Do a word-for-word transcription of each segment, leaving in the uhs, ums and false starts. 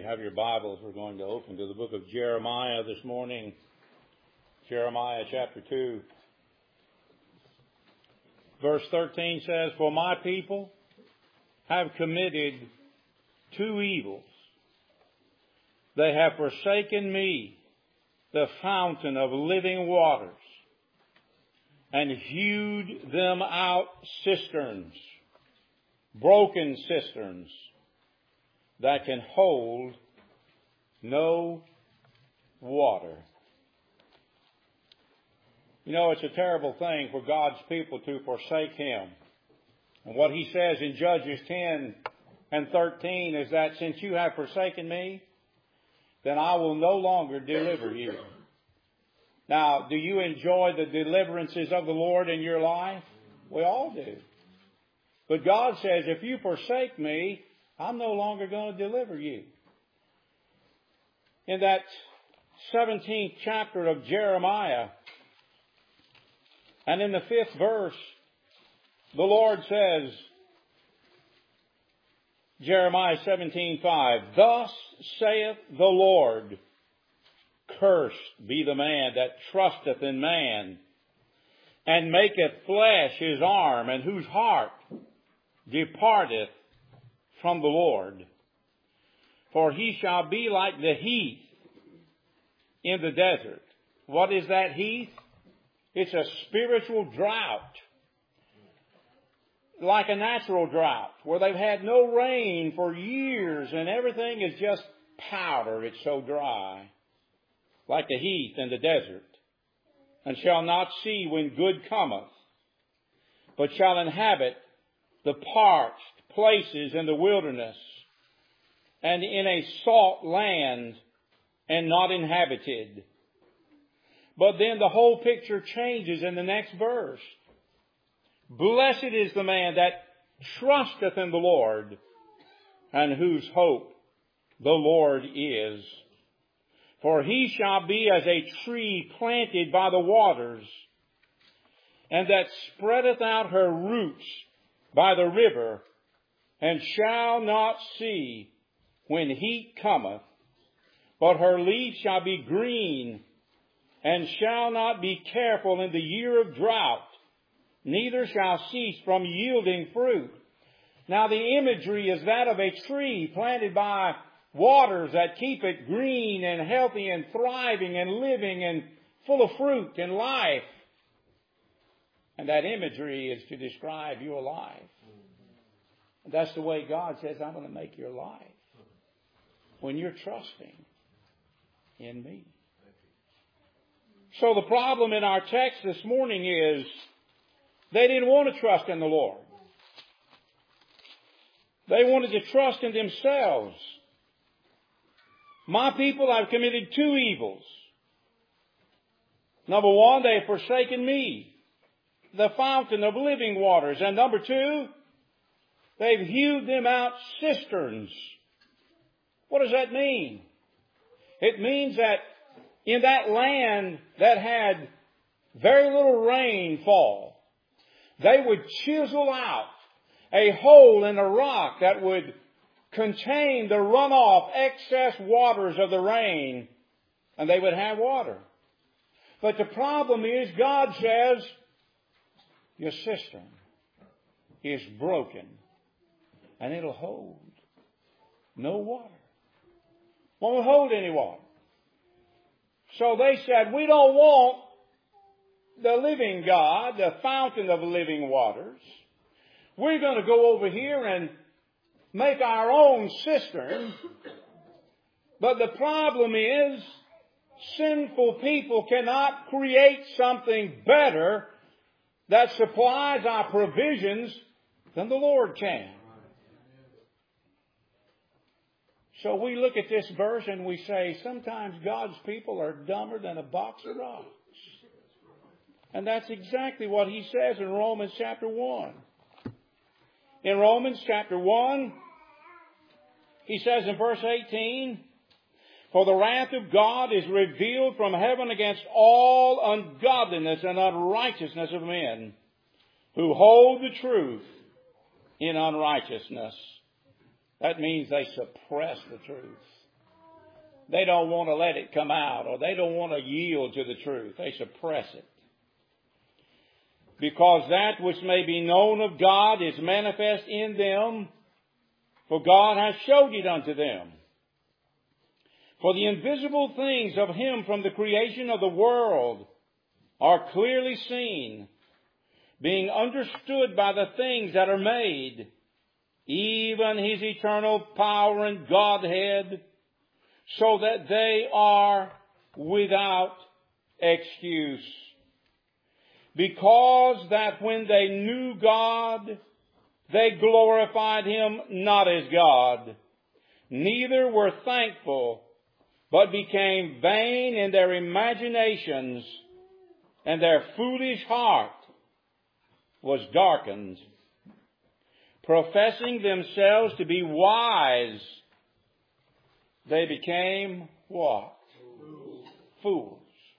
have your Bibles, we're going to open to the book of Jeremiah this morning. Jeremiah chapter two. Verse thirteen says, "For my people have committed two evils. They have forsaken me, the fountain of living waters, and hewed them out cisterns, broken cisterns, that can hold no water." You know, it's a terrible thing for God's people to forsake Him. And what He says in Judges ten and thirteen is that since you have forsaken me, then I will no longer deliver you. Now, do you enjoy the deliverances of the Lord in your life? We all do. But God says, if you forsake me, I'm no longer going to deliver you. In that seventeenth chapter of Jeremiah, and in the fifth verse, the Lord says, Jeremiah seventeen five, "Thus saith the Lord, cursed be the man that trusteth in man, and maketh flesh his arm, and whose heart departeth from the Lord. For he shall be like the heath in the desert." What is that heath? It's a spiritual drought. Like a natural drought, where they've had no rain for years and everything is just powder. It's so dry. Like the heath in the desert. "And shall not see when good cometh, but shall inhabit the parched places in the wilderness, and in a salt land, and not inhabited." But then the whole picture changes in the next verse. "Blessed is the man that trusteth in the Lord, and whose hope the Lord is. For he shall be as a tree planted by the waters, and that spreadeth out her roots by the river, and shall not see when heat cometh, but her leaf shall be green, and shall not be careful in the year of drought, neither shall cease from yielding fruit." Now the imagery is that of a tree planted by waters that keep it green and healthy and thriving and living and full of fruit and life. And that imagery is to describe your life. And that's the way God says, I'm going to make your life. When you're trusting in me. So the problem in our text this morning is they didn't want to trust in the Lord. They wanted to trust in themselves. "My people have committed two evils. Number one, they have forsaken me, the fountain of living waters. And number two, they've hewed them out cisterns." What does that mean? It means that in that land that had very little rainfall, they would chisel out a hole in the rock that would contain the runoff excess waters of the rain, and they would have water. But the problem is, God says, your cistern is broken, and it'll hold no water. Won't hold any water. So they said, we don't want the living God, the fountain of living waters. We're going to go over here and make our own cistern. But the problem is, sinful people cannot create something better that supplies our provisions than the Lord can. So we look at this verse and we say, sometimes God's people are dumber than a box of rocks. And that's exactly what He says in Romans chapter one. In Romans chapter one, He says in verse eighteen, "For the wrath of God is revealed from heaven against all ungodliness and unrighteousness of men, who hold the truth in unrighteousness." That means they suppress the truth. they don't want to let it come out, or they don't want to yield to the truth. They suppress it. Because that which may be known of God is manifest in them, for God has showed it unto them. For the invisible things of Him from the creation of the world are clearly seen, being understood by the things that are made, even His eternal power and Godhead, so that they are without excuse. Because that when they knew God, they glorified Him not as God, neither were thankful, but became vain in their imaginations, and their foolish heart was darkened. Professing themselves to be wise, they became what? Fools. Fools.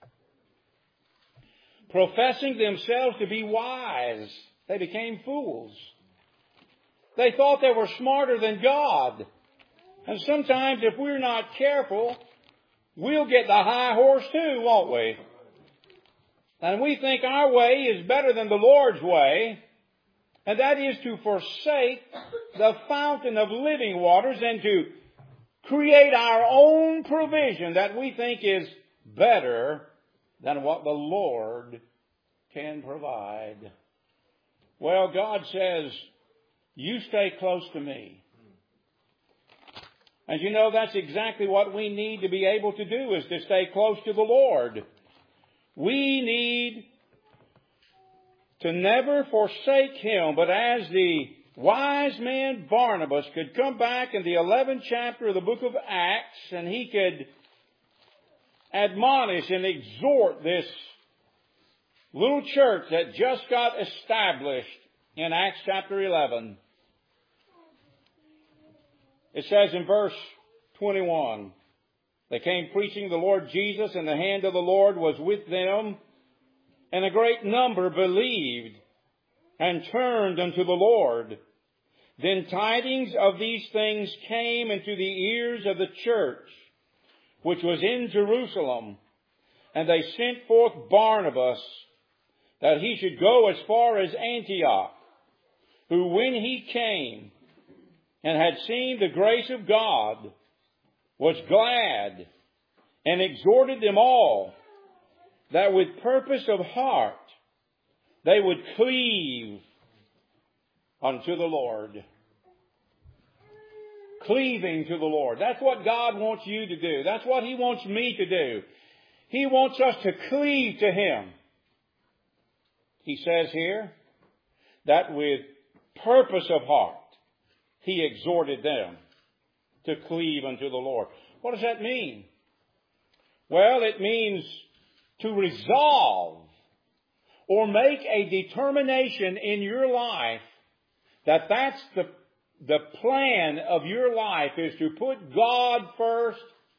Professing themselves to be wise, they became fools. They thought they were smarter than God. And sometimes if we're not careful, we'll get the high horse too, won't we? And we think our way is better than the Lord's way. And that is to forsake the fountain of living waters and to create our own provision that we think is better than what the Lord can provide. Well, God says, you stay close to me. And you know, that's exactly what we need to be able to do, is to stay close to the Lord. We need to never forsake Him, but as the wise man Barnabas could come back in the eleventh chapter of the book of Acts, and he could admonish and exhort this little church that just got established in Acts chapter eleven. It says in verse twenty-one, they came preaching the Lord Jesus, and the hand of the Lord was with them, and a great number believed and turned unto the Lord. Then tidings of these things came into the ears of the church, which was in Jerusalem, and they sent forth Barnabas, that he should go as far as Antioch, who when he came and had seen the grace of God, was glad, and exhorted them all, that with purpose of heart they would cleave unto the Lord. Cleaving to the Lord. That's what God wants you to do. That's what He wants me to do. He wants us to cleave to Him. He says here that with purpose of heart He exhorted them to cleave unto the Lord. What does that mean? Well, it means to resolve or make a determination in your life that that's the, the plan of your life, is to put God first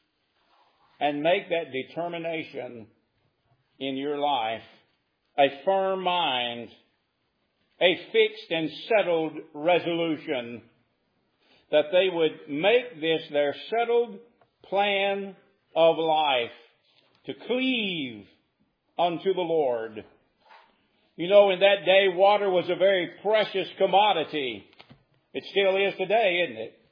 and make that determination in your life a firm mind, a fixed and settled resolution, that they would make this their settled plan of life, to cleave unto the Lord. You know, in that day, water was a very precious commodity. It still is today, isn't it?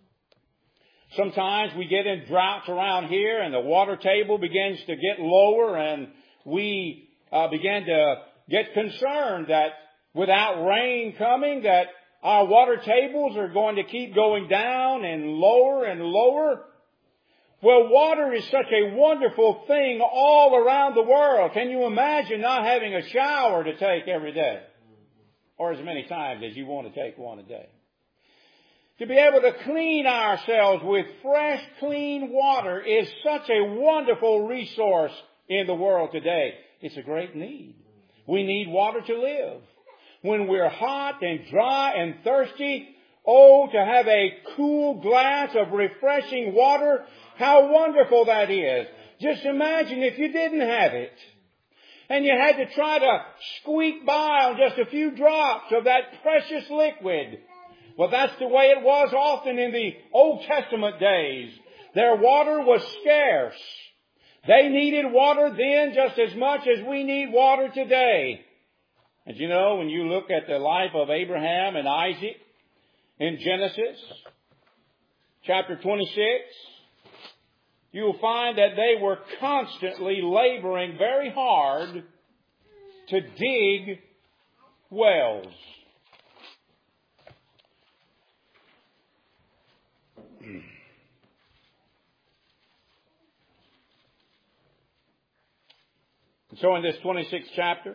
Sometimes we get in droughts around here, and the water table begins to get lower, and we uh, begin to get concerned that without rain coming, that our water tables are going to keep going down and lower and lower. Well, water is such a wonderful thing all around the world. Can you imagine not having a shower to take every day? Or as many times as you want to take one a day. To be able to clean ourselves with fresh, clean water is such a wonderful resource in the world today. It's a great need. We need water to live. When we're hot and dry and thirsty, oh, to have a cool glass of refreshing water, how wonderful that is. Just imagine if you didn't have it, and you had to try to squeak by on just a few drops of that precious liquid. Well, that's the way it was often in the Old Testament days. Their water was scarce. They needed water then just as much as we need water today. And you know, when you look at the life of Abraham and Isaac in Genesis chapter twenty-six, you'll find that they were constantly laboring very hard to dig wells. And so in this twenty-sixth chapter,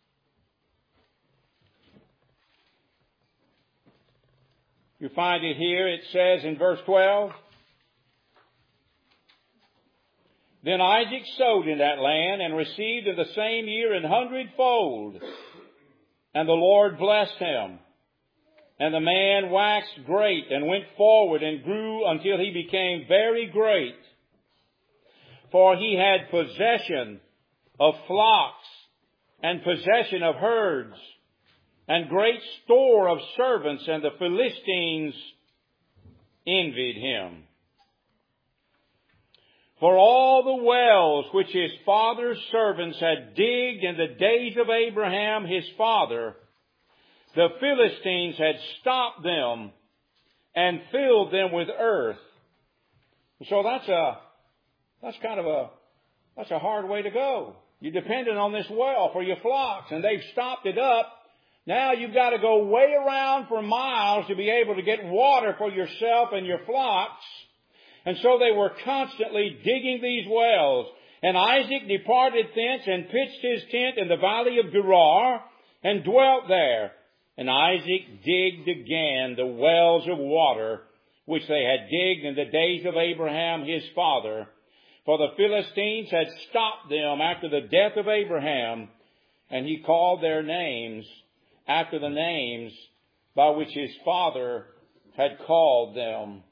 you find it here. It says in verse twelve, Then Isaac sowed in that land and received in the same year an hundredfold. And the Lord blessed him. And the man waxed great and went forward and grew until he became very great. For he had possession of flocks and possession of herds and great store of servants, and the Philistines envied him. For all the wells which his father's servants had digged in the days of Abraham his father, the Philistines had stopped them and filled them with earth. So that's a, that's kind of a, that's a hard way to go. You're dependent on this well for your flocks, and they've stopped it up. Now you've got to go way around for miles to be able to get water for yourself and your flocks. And so they were constantly digging these wells. And Isaac departed thence and pitched his tent in the valley of Gerar and dwelt there. And Isaac digged again the wells of water which they had digged in the days of Abraham his father. For the Philistines had stopped them after the death of Abraham, and he called their names after the names by which his father had called them.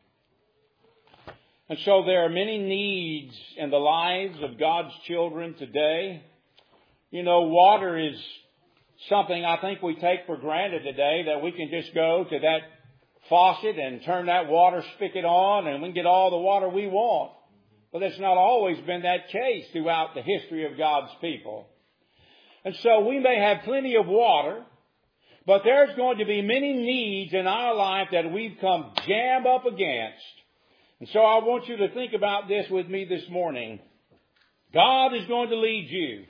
And so there are many needs in the lives of God's children today. You know, water is something I think we take for granted today, that we can just go to that faucet and turn that water spigot on and we can get all the water we want. But it's not always been that case throughout the history of God's people. And so we may have plenty of water, but there's going to be many needs in our life that we've come jam up against. And so I want you to think about this with me this morning. God is going to lead you,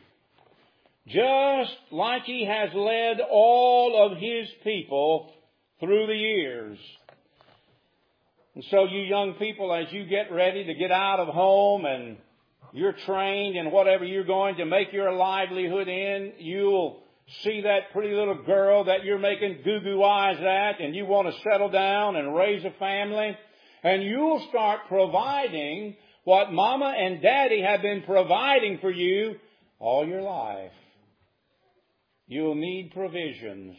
just like He has led all of His people through the years. And so you young people, as you get ready to get out of home and you're trained in whatever you're going to make your livelihood in, you'll see that pretty little girl that you're making goo-goo eyes at, and you want to settle down and raise a family. And you'll start providing what Mama and Daddy have been providing for you all your life. You'll need provisions.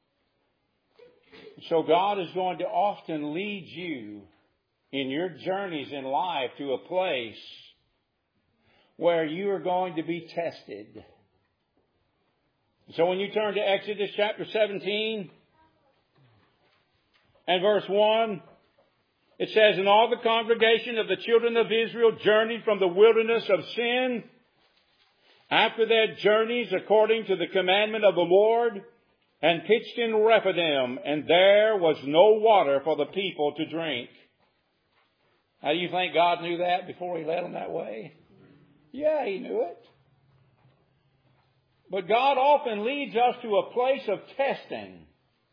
So God is going to often lead you in your journeys in life to a place where you are going to be tested. So when you turn to Exodus chapter seventeen and verse one, it says, And all the congregation of the children of Israel journeyed from the wilderness of Sin after their journeys according to the commandment of the Lord, and pitched in Rephidim, and there was no water for the people to drink. Now, do you think God knew that before He led them that way? Yeah, He knew it. But God often leads us to a place of testing.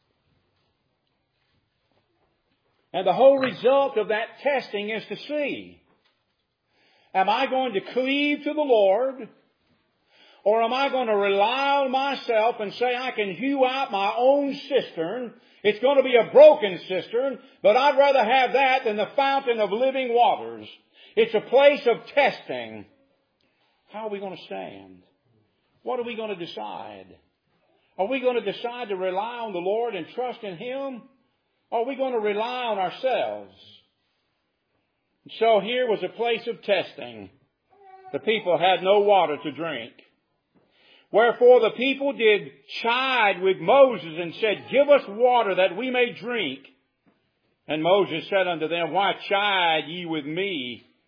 And the whole result of that testing is to see, am I going to cleave to the Lord, or am I going to rely on myself and say I can hew out my own cistern? It's going to be a broken cistern, but I'd rather have that than the fountain of living waters. It's a place of testing. How are we going to stand? What are we going to decide? Are we going to decide to rely on the Lord and trust in Him? Or are we going to rely on ourselves? So here was a place of testing. The people had no water to drink. Wherefore the people did chide with Moses and said, Give us water that we may drink. And Moses said unto them, Why chide ye with me?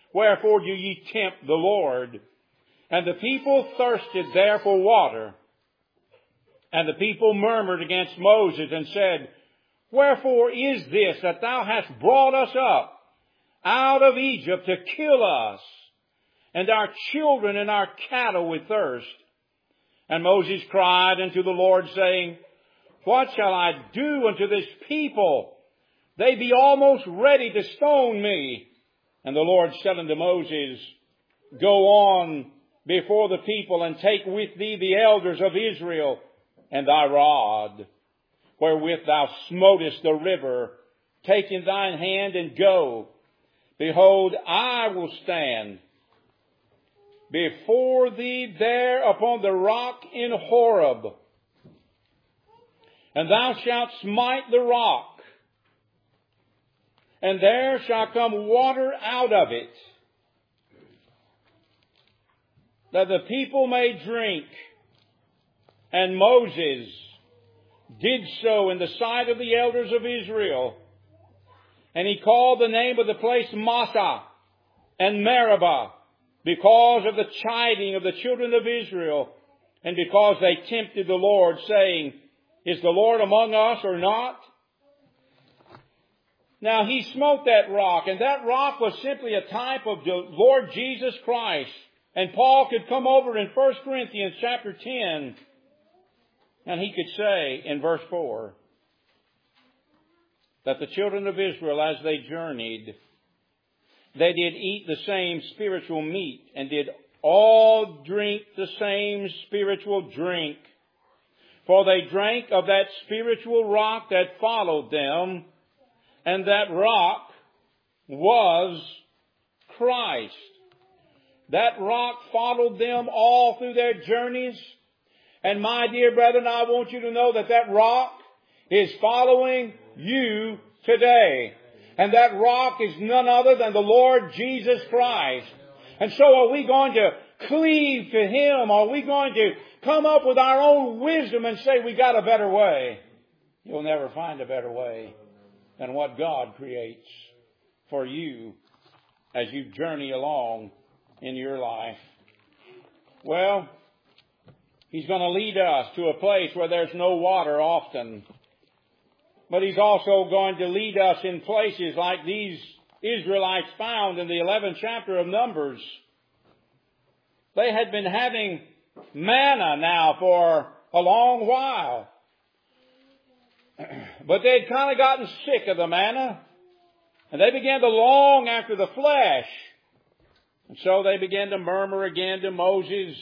Wherefore do ye tempt the Lord? And the people thirsted there for water. And the people murmured against Moses and said, Wherefore is this that thou hast brought us up out of Egypt to kill us, and our children and our cattle with thirst? And Moses cried unto the Lord, saying, What shall I do unto this people? They be almost ready to stone me. And the Lord said unto Moses, Go on before the people, and take with thee the elders of Israel, and thy rod, wherewith thou smotest the river. Take in thine hand, and go. Behold, I will stand before thee there upon the rock in Horeb. And thou shalt smite the rock, and there shall come water out of it, that the people may drink. And Moses did so in the sight of the elders of Israel. And he called the name of the place Massah and Meribah, because of the chiding of the children of Israel, and because they tempted the Lord, saying, Is the Lord among us or not? Now he smote that rock, and that rock was simply a type of the Lord Jesus Christ. And Paul could come over in First Corinthians chapter ten, and he could say in verse four, that the children of Israel, as they journeyed, they did eat the same spiritual meat, and did all drink the same spiritual drink. For they drank of that spiritual rock that followed them, and that rock was Christ. That rock followed them all through their journeys. And my dear brethren, I want you to know that that rock is following you today. And that rock is none other than the Lord Jesus Christ. And so are we going to cleave to Him? Are we going to come up with our own wisdom and say we got a better way? You'll never find a better way than what God creates for you as you journey along in your life. Well, He's going to lead us to a place where there's no water often. But He's also going to lead us in places like these Israelites found in the eleventh chapter of Numbers. They had been having manna now for a long while. But they had kind of gotten sick of the manna. And they began to long after the flesh. And so they began to murmur again to Moses.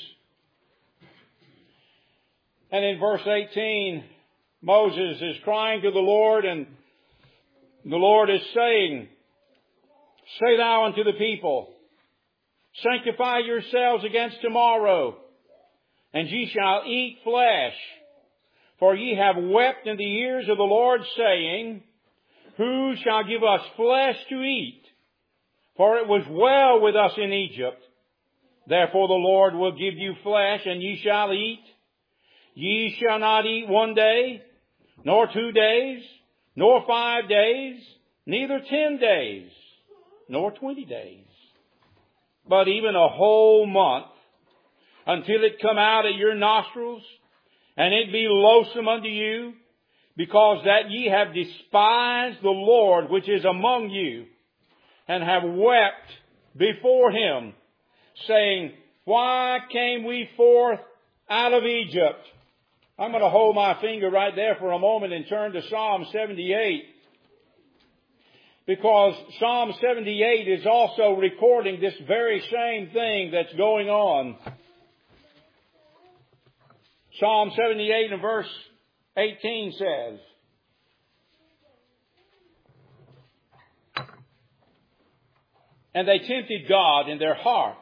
And in verse eighteen, Moses is crying to the Lord, and the Lord is saying, Say thou unto the people, Sanctify yourselves against tomorrow, and ye shall eat flesh. For ye have wept in the ears of the Lord, saying, Who shall give us flesh to eat? For it was well with us in Egypt. Therefore the Lord will give you flesh, and ye shall eat. Ye shall not eat one day, nor two days, nor five days, neither ten days, nor twenty days, but even a whole month, until it come out of your nostrils, and it be loathsome unto you, because that ye have despised the Lord which is among you, and have wept before Him, saying, Why came we forth out of Egypt? I'm going to hold my finger right there for a moment and turn to Psalm seventy-eight. Because Psalm seventy-eight is also recording this very same thing that's going on. Psalm seventy-eight and verse eighteen says, And they tempted God in their hearts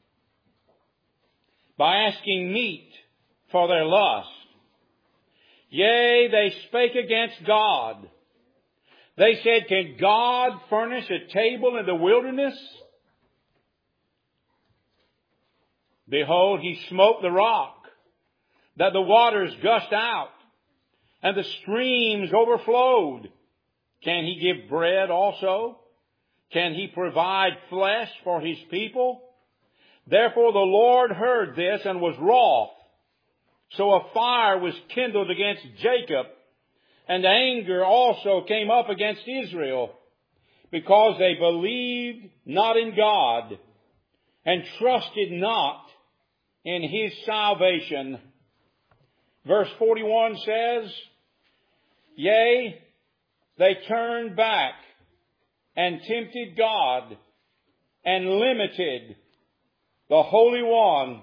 by asking meat for their lust. Yea, they spake against God. They said, Can God furnish a table in the wilderness? Behold, He smote the rock, that the waters gushed out, and the streams overflowed. Can He give bread also Can He provide flesh for His people? Therefore the Lord heard this and was wroth. So a fire was kindled against Jacob, and anger also came up against Israel, because they believed not in God, and trusted not in His salvation. Verse forty-one says, Yea, they turned back and tempted God and limited the Holy One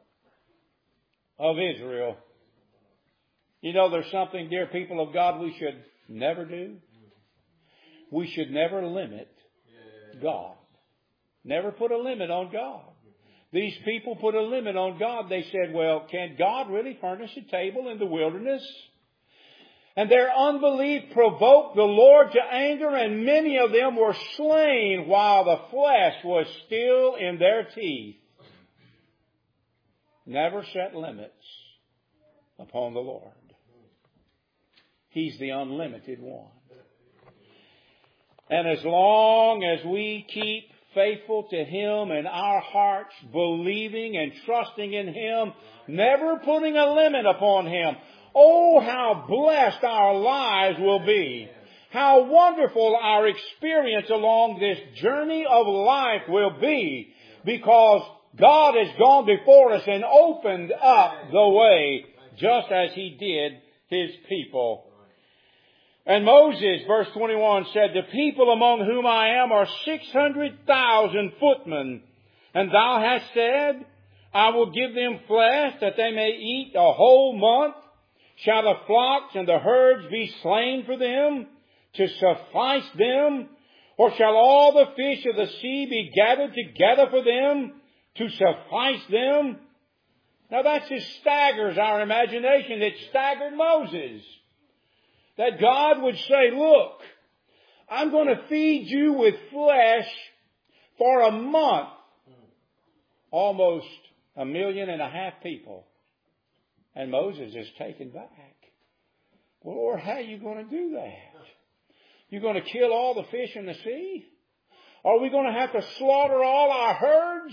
of Israel. You know, there's something, dear people of God, we should never do. We should never limit God. Never put a limit on God. These people put a limit on God. They said, well, can God really furnish a table in the wilderness? And their unbelief provoked the Lord to anger, and many of them were slain while the flesh was still in their teeth. Never set limits upon the Lord. He's the unlimited one. And as long as we keep faithful to Him in our hearts, believing and trusting in Him, never putting a limit upon Him, oh, how blessed our lives will be. How wonderful our experience along this journey of life will be, because God has gone before us and opened up the way, just as He did His people. And Moses, verse twenty-one, said, The people among whom I am are six hundred thousand footmen, and thou hast said, I will give them flesh that they may eat a whole month. Shall the flocks and the herds be slain for them, to suffice them? Or shall all the fish of the sea be gathered together for them, to suffice them? Now that just staggers our imagination. It staggered Moses. That God would say, look, I'm going to feed you with flesh for a month. Almost a million and a half people. And Moses is taken back. Well, Lord, how are you going to do that? You're going to kill all the fish in the sea? Are we going to have to slaughter all our herds?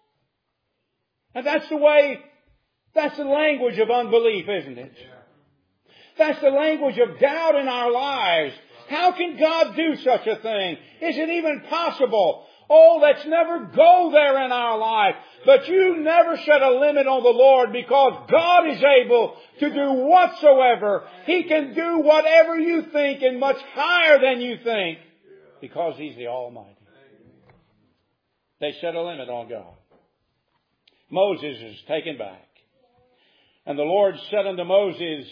And that's the way, that's the language of unbelief, isn't it? That's the language of doubt in our lives. How can God do such a thing? Is it even possible? Oh, let's never go there in our life. But you never set a limit on the Lord, because God is able to do whatsoever. He can do whatever you think and much higher than you think, because He's the Almighty. They set a limit on God. Moses is taken back. And the Lord said unto Moses,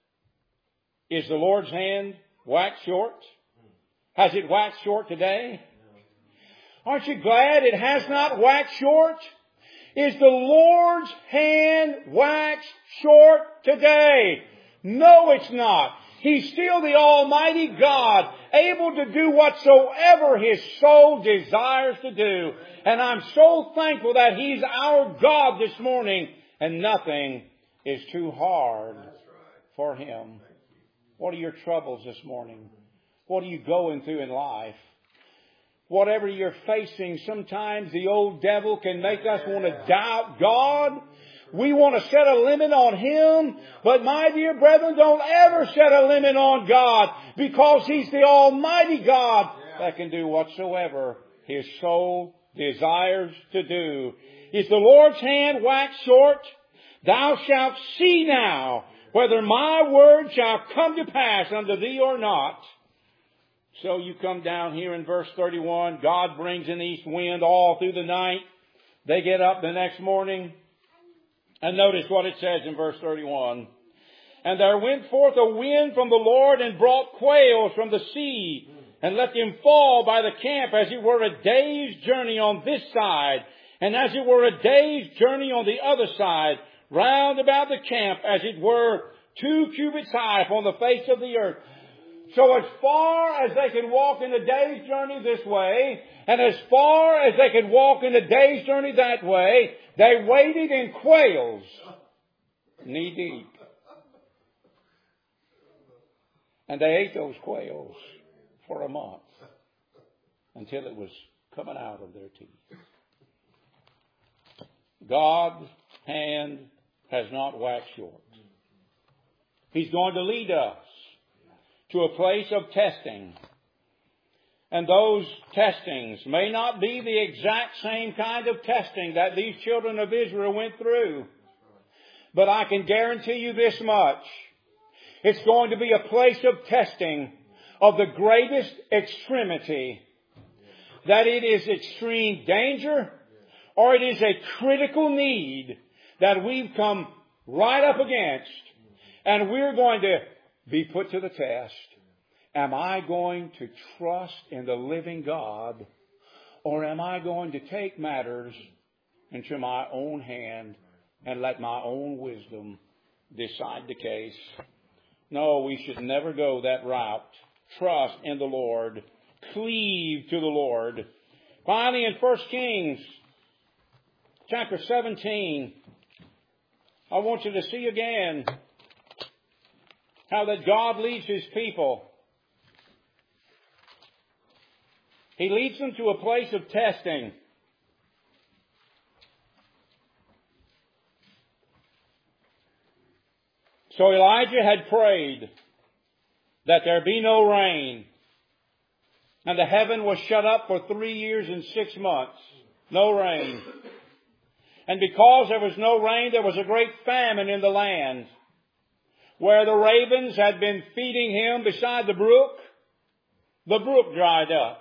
Is the Lord's hand waxed short? Has it waxed short today? Aren't you glad it has not waxed short? Is the Lord's hand waxed short today? No, it's not. He's still the Almighty God, able to do whatsoever His soul desires to do. And I'm so thankful that He's our God this morning, and nothing is too hard for Him. What are your troubles this morning? What are you going through in life? Whatever you're facing, sometimes the old devil can make us want to doubt God. We want to set a limit on Him. But my dear brethren, don't ever set a limit on God, because He's the Almighty God that can do whatsoever His soul desires to do. Is the Lord's hand waxed short? Thou shalt see now whether my word shall come to pass unto thee or not. So you come down here in verse thirty-one. God brings an east wind all through the night. They get up the next morning. And notice what it says in verse thirty-one. And there went forth a wind from the Lord, and brought quails from the sea, and let them fall by the camp, as it were a day's journey on this side, and as it were a day's journey on the other side, round about the camp, as it were two cubits high upon the face of the earth. So as far as they could walk in a day's journey this way, and as far as they could walk in a day's journey that way, they waded in quails, knee deep. And they ate those quails for a month. until it was coming out of their teeth. God's hand has not waxed short. He's going to lead us to a place of testing. And those testings may not be the exact same kind of testing that these children of Israel went through. But I can guarantee you this much. It's going to be a place of testing of the greatest extremity. That it is extreme danger or it is a critical need that we've come right up against. And we're going to be put to the test. Am I going to trust in the living God, or am I going to take matters into my own hand and let my own wisdom decide the case? No, we should never go that route. Trust in the Lord. Cleave to the Lord. Finally, in First Kings chapter seventeen, I want you to see again how that God leads His people. He leads them to a place of testing. So Elijah had prayed that there be no rain. And the heaven was shut up for three years and six months. No rain. And because there was no rain, there was a great famine in the land. Where the ravens had been feeding him beside the brook, the brook dried up.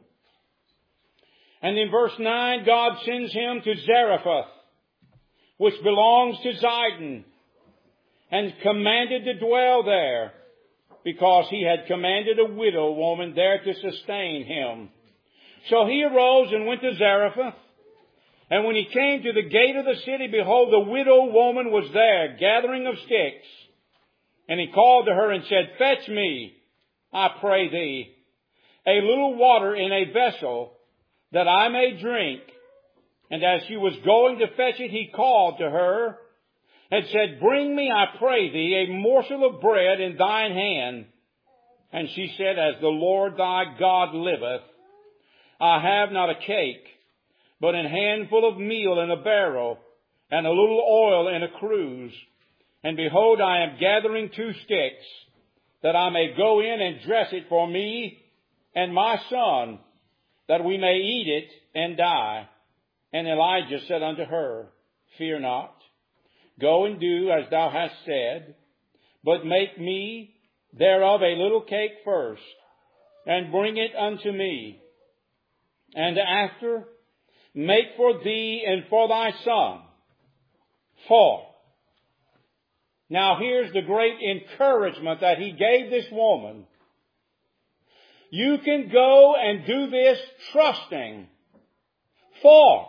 And in verse nine, God sends him to Zarephath, which belongs to Zidon, and commanded to dwell there, because he had commanded a widow woman there to sustain him. So he arose and went to Zarephath. And when he came to the gate of the city, behold, the widow woman was there, gathering of sticks. And he called to her and said, Fetch me, I pray thee, a little water in a vessel, that I may drink. And as she was going to fetch it, he called to her and said, Bring me, I pray thee, a morsel of bread in thine hand. And she said, As the Lord thy God liveth, I have not a cake, but an handful of meal in a barrel, and a little oil in a cruse. And behold, I am gathering two sticks, that I may go in and dress it for me and my son, that we may eat it and die. And Elijah said unto her, Fear not. Go and do as thou hast said, but make me thereof a little cake first, and bring it unto me. And after, make for thee and for thy son. For. Now here's the great encouragement that he gave this woman. You can go and do this trusting. For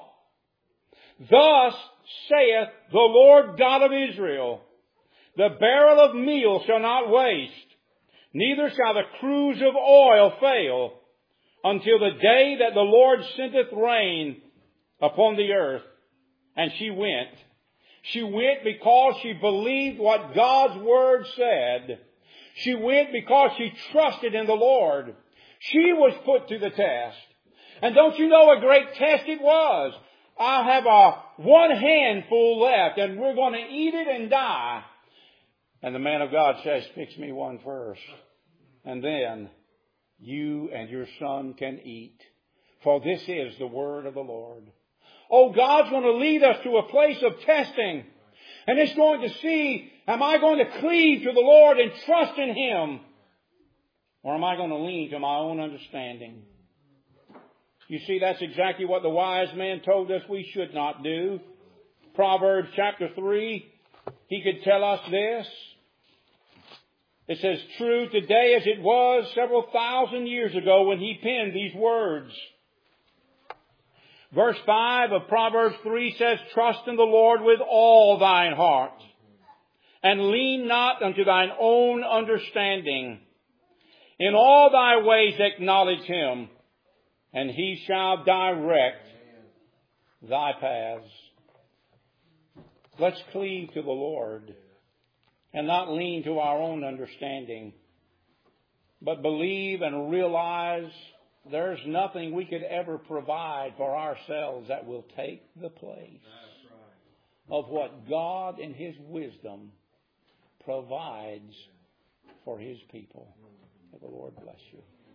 thus saith the Lord God of Israel, the barrel of meal shall not waste, neither shall the cruse of oil fail, until the day that the Lord sendeth rain upon the earth. And she went. She went because she believed what God's word said. She went because she trusted in the Lord. She was put to the test. And don't you know a great test it was? I have a one handful left and we're going to eat it and die. And the man of God says, Fix me one first. And then you and your son can eat. For this is the word of the Lord. Oh, God's going to lead us to a place of testing. And it's going to see, am I going to cleave to the Lord and trust in Him? Or am I going to lean to my own understanding? You see, that's exactly what the wise man told us we should not do. Proverbs chapter three, he could tell us this. It says, True today as it was several thousand years ago when he penned these words. Verse five of Proverbs three says, Trust in the Lord with all thine heart, and lean not unto thine own understanding. In all thy ways acknowledge Him, and He shall direct thy paths. Let's cleave to the Lord and not lean to our own understanding, but believe and realize there's nothing we could ever provide for ourselves that will take the place of what God in His wisdom provides for His people. May the Lord bless you.